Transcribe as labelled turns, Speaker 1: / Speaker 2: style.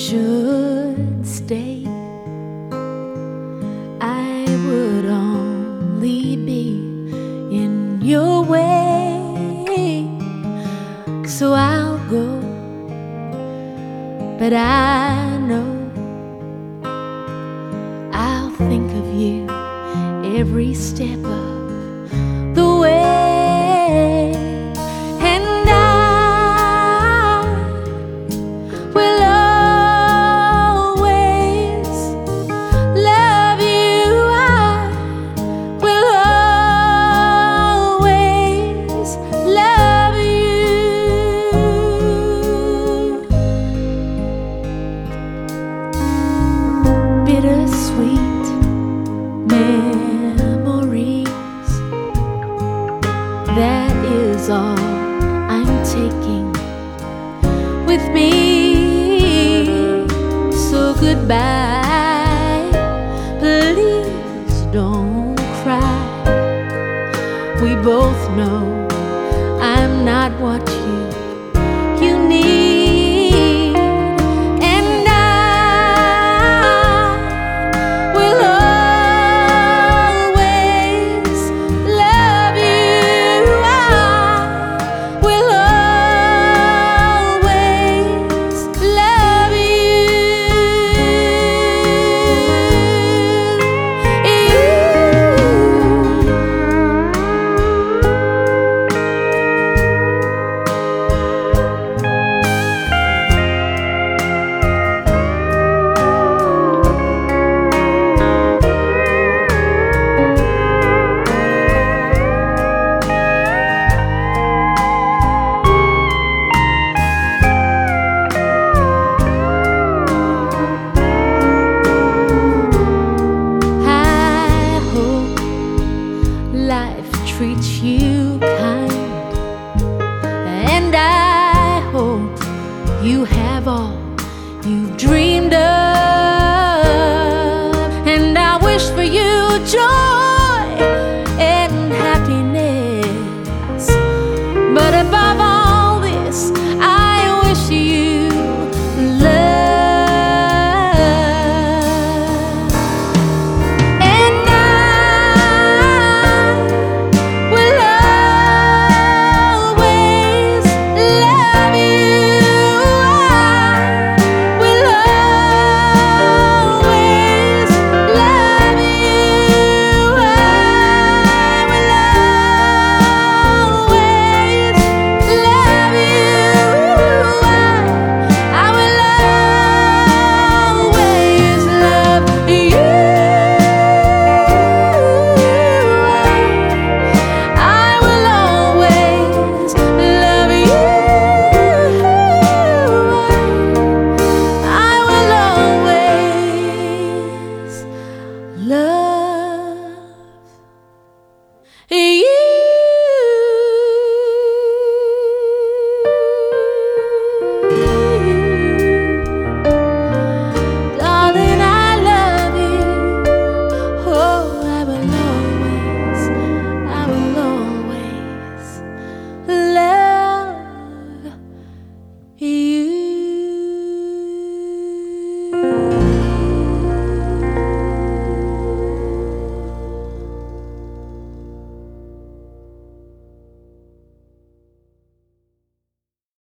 Speaker 1: should stay, I would only be in your way. So I'll go, but I know I'll think of you every step of the way. And I will always love you. I will always love you. Bittersweet memories, that is all I'm taking with me. So goodbye, please don't cry. We both know I'm not what you need. And I will always love you. I will always love treat you kind, and I hope you have all you've dreamed of.